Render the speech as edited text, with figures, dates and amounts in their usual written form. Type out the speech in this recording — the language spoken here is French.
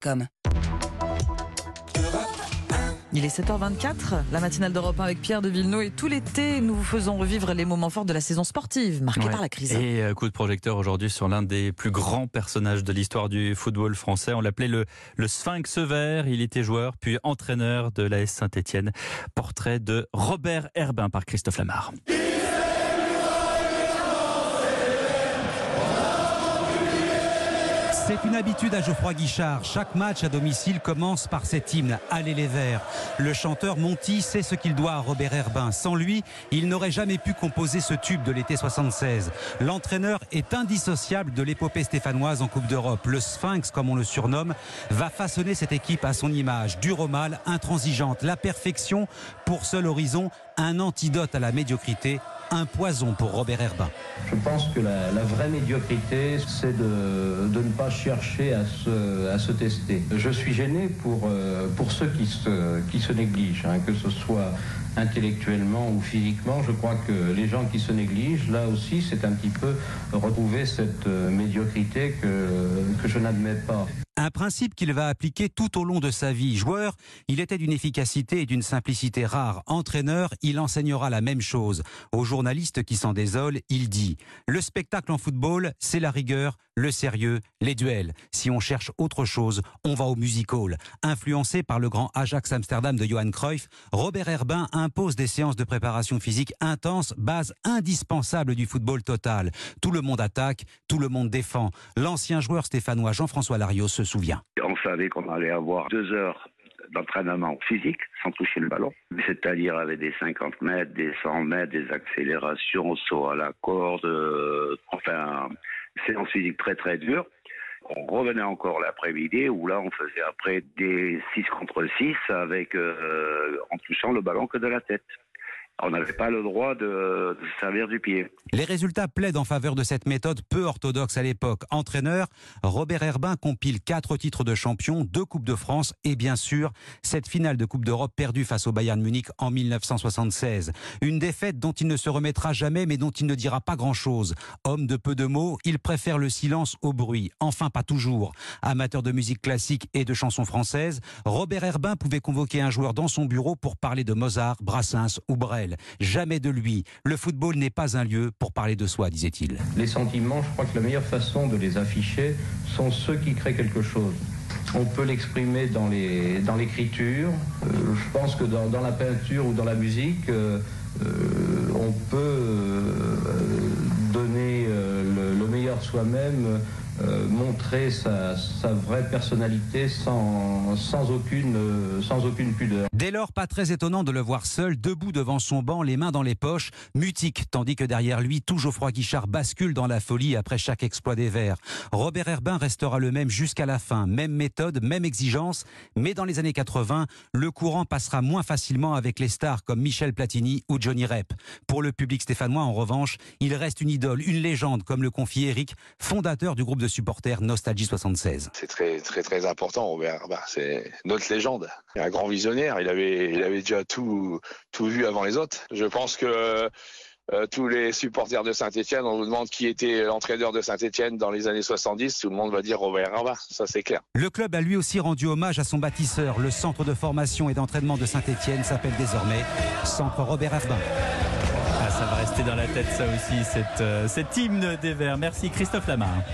Comme. Il est 7h24, la matinale d'Europe 1 avec Pierre de Villeneuve, et tout l'été, nous vous faisons revivre les moments forts de la saison sportive marquée par la crise. Et coup de projecteur aujourd'hui sur l'un des plus grands personnages de l'histoire du football français. On l'appelait le Sphinx vert. Il était joueur puis entraîneur de l'AS Saint-Etienne. Portrait de Robert Herbin par Christophe Lamar. C'est une habitude à Geoffroy Guichard. Chaque match à domicile commence par cet hymne « Allez les Verts ». Le chanteur Monty sait ce qu'il doit à Robert Herbin. Sans lui, il n'aurait jamais pu composer ce tube de l'été 76. L'entraîneur est indissociable de l'épopée stéphanoise en Coupe d'Europe. Le Sphinx, comme on le surnomme, va façonner cette équipe à son image. Dure au mal, intransigeante, la perfection pour seul horizon, un antidote à la médiocrité, un poison pour Robert Herbin. Je pense que la vraie médiocrité, c'est de ne pas chercher à se tester. Je suis gêné pour ceux qui se négligent, que ce soit intellectuellement ou physiquement. Je crois que les gens qui se négligent, là aussi, c'est un petit peu retrouver cette médiocrité que je n'admets pas. Un principe qu'il va appliquer tout au long de sa vie. Joueur, il était d'une efficacité et d'une simplicité rares. Entraîneur, il enseignera la même chose. Aux journalistes qui s'en désolent, il dit « Le spectacle en football, c'est la rigueur, le sérieux, les duels. Si on cherche autre chose, on va au music hall. » Influencé par le grand Ajax Amsterdam de Johan Cruyff, Robert Herbin impose des séances de préparation physique intenses, base indispensable du football total. Tout le monde attaque, tout le monde défend. L'ancien joueur stéphanois Jean-François Larios se souvient. On savait qu'on allait avoir 2 heures d'entraînement physique sans toucher le ballon, c'est-à-dire avec des 50 mètres, des 100 mètres, des accélérations, saut à la corde, séance physique très très dure. On revenait encore l'après-midi où là on faisait après des 6 contre 6 avec en touchant le ballon que de la tête. On n'avait pas le droit de se servir du pied. Les résultats plaident en faveur de cette méthode peu orthodoxe à l'époque. Entraîneur, Robert Herbin compile 4 titres de champion, 2 Coupes de France et bien sûr, cette finale de Coupe d'Europe perdue face au Bayern Munich en 1976. Une défaite dont il ne se remettra jamais mais dont il ne dira pas grand-chose. Homme de peu de mots, il préfère le silence au bruit. Enfin, pas toujours. Amateur de musique classique et de chansons françaises, Robert Herbin pouvait convoquer un joueur dans son bureau pour parler de Mozart, Brassens ou Brel. Jamais de lui. Le football n'est pas un lieu pour parler de soi, disait-il. Les sentiments, je crois que la meilleure façon de les afficher sont ceux qui créent quelque chose. On peut l'exprimer dans l'écriture. Je pense que dans la peinture ou dans la musique, on peut donner le meilleur de soi-même, montrer sa vraie personnalité sans aucune pudeur. Dès lors, pas très étonnant de le voir seul, debout devant son banc, les mains dans les poches, mutique, tandis que derrière lui, tout Geoffroy Guichard bascule dans la folie après chaque exploit des Verts. Robert Herbin restera le même jusqu'à la fin, même méthode, même exigence, mais dans les années 80, le courant passera moins facilement avec les stars comme Michel Platini ou Johnny Rep. Pour le public stéphanois, en revanche, il reste une idole, une légende, comme le confie Eric, fondateur du groupe de supporters Nostalgie 76. C'est très important, Robert Herbin. C'est notre légende. Un grand visionnaire. Il avait déjà tout vu avant les autres. Je pense que tous les supporters de Saint-Etienne, on vous demande qui était l'entraîneur de Saint-Etienne dans les années 70, tout le monde va dire Robert Herbin, ça c'est clair. Le club a lui aussi rendu hommage à son bâtisseur. Le centre de formation et d'entraînement de Saint-Etienne s'appelle désormais Centre Robert Herbin. Ah, ça va rester dans la tête ça aussi, cet hymne des Verts. Merci Christophe Lamar.